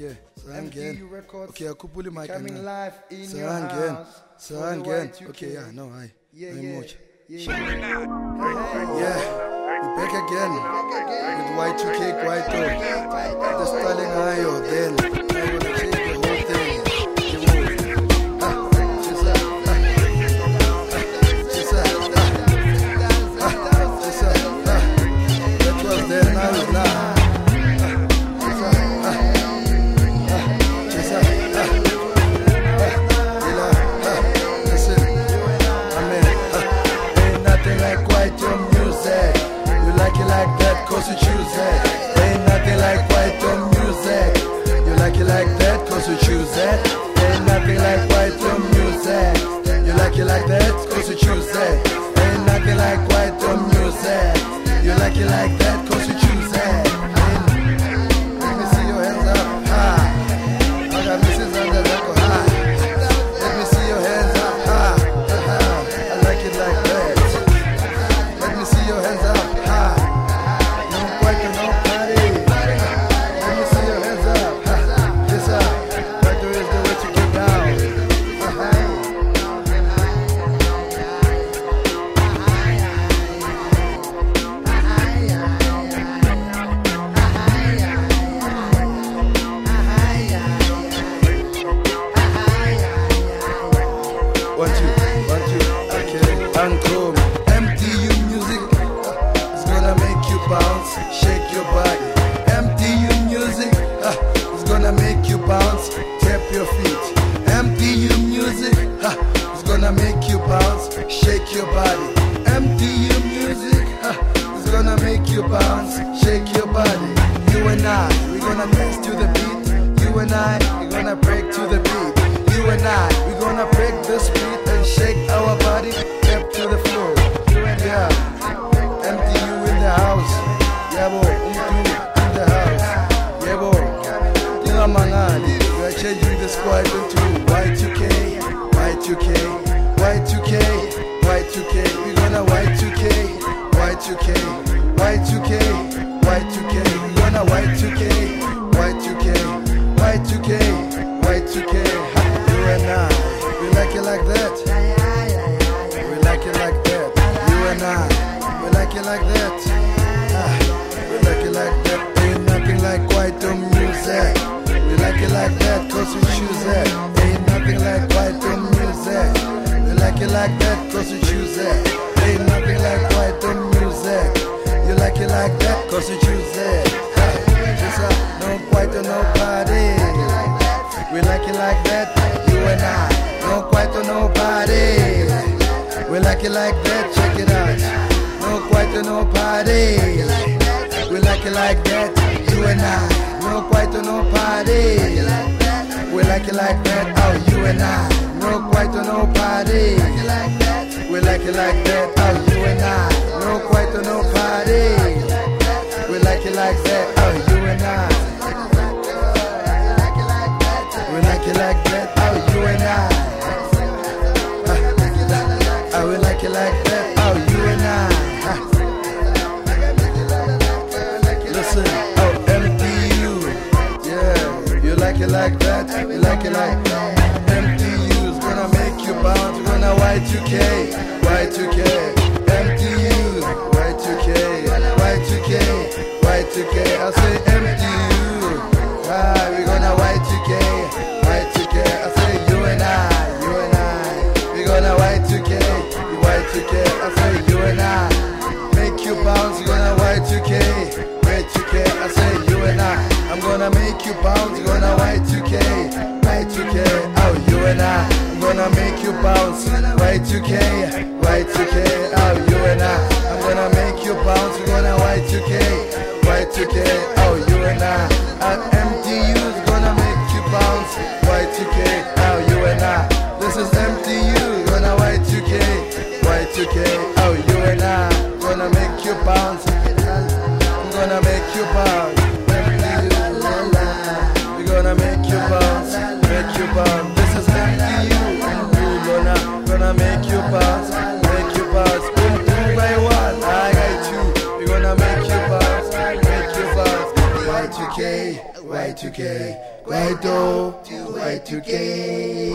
Okay, MDU Records. Okay, I could pull him Coming live in your house. Okay, yeah, no, hi. Yeah. Yeah, we back again with Y2K Kwaito. The Sterling Ayo, then I'm gonna change the whole thing. That was then, now is now. Cause you choose that. Ain't nothing like white on music. You like it like that cause you choose that. Ain't nothing like white on music. You like it like that cause you choose that. Ain't nothing like white on music. You like it like that cause you choose that. Let me see your hands up high. I got Mrs. under the high. Let me see your hands up high. I like it like that. Let me see your hands up high. MDU music is gonna make you bounce, shake your body. MDU music is gonna make you bounce, tap your feet. MDU music is gonna make you bounce, shake your body. MDU music is gonna make you bounce, shake your body. You and I, we're gonna dance to the beat. You and I, we're gonna break to the beat. You and I, we're gonna break this beat and shake our body, tap to the floor. Yeah, MDU in the house. Yeah, boy, in the house. Yeah, boy, you know, Mangani. We are changing the squad into Y2K, Y2K, Y2K, Y2K. We're gonna Y2K, Y2K, Y2K, Y2K. We're gonna Y2K, Y2K, Y2K, Y2K. You and I, we like it like that. We like it like that. You and I, we like it like that. We like it like that. Ain't nothing like white on music. We like it like that cause we choose it. Ain't nothing like white on music. We like it like that cause we choose it. Ain't nothing like white on music. You like it like that cause we choose it. No white on nobody. We like it like that. You and I, no white on nobody. We like it like that, check it out. No quite to nobody. We like it like that, you and I. No quite to nobody. We like it like that, oh you and I. No quite to nobody. We like it like that, oh you and I. No quite to nobody. We like it like that, oh you and I. We like it like that, oh you and I. I will like it like that, oh you and I. Listen, oh MDU, yeah, you like it like that, you like it like that. MDU is gonna make you bounce, we're gonna Y2K, Y2K. MDU, Y2K, Y2K, Y2K. I say MDU, we're gonna Y2K, Y2K. I say you and I, we're gonna Y2K. Y2K, I say you and I. Make you bounce, you're gonna Y2K, Y2K, I say you and I. I'm gonna make you bounce, you're gonna Y2K, Y2K, oh you and I. I'm gonna make you bounce, Y2K, Y2K, oh you and I. I'm gonna make you bounce, you're gonna Y2K, Y2K, oh you and I. MDU's gonna make you bounce, Y2K, oh you and I. This is MDU, gonna Y2K, Y2K, oh you and I. Gonna make you bounce, I'm gonna make you bounce. We're gonna make you bounce, make you bounce. This is MDU, gonna make you bounce, make you bounce. Boom, two by one, I got you. We're gonna make you bounce, make you bounce. Y2K, Y2K, Y2K, Y2 to Y2K.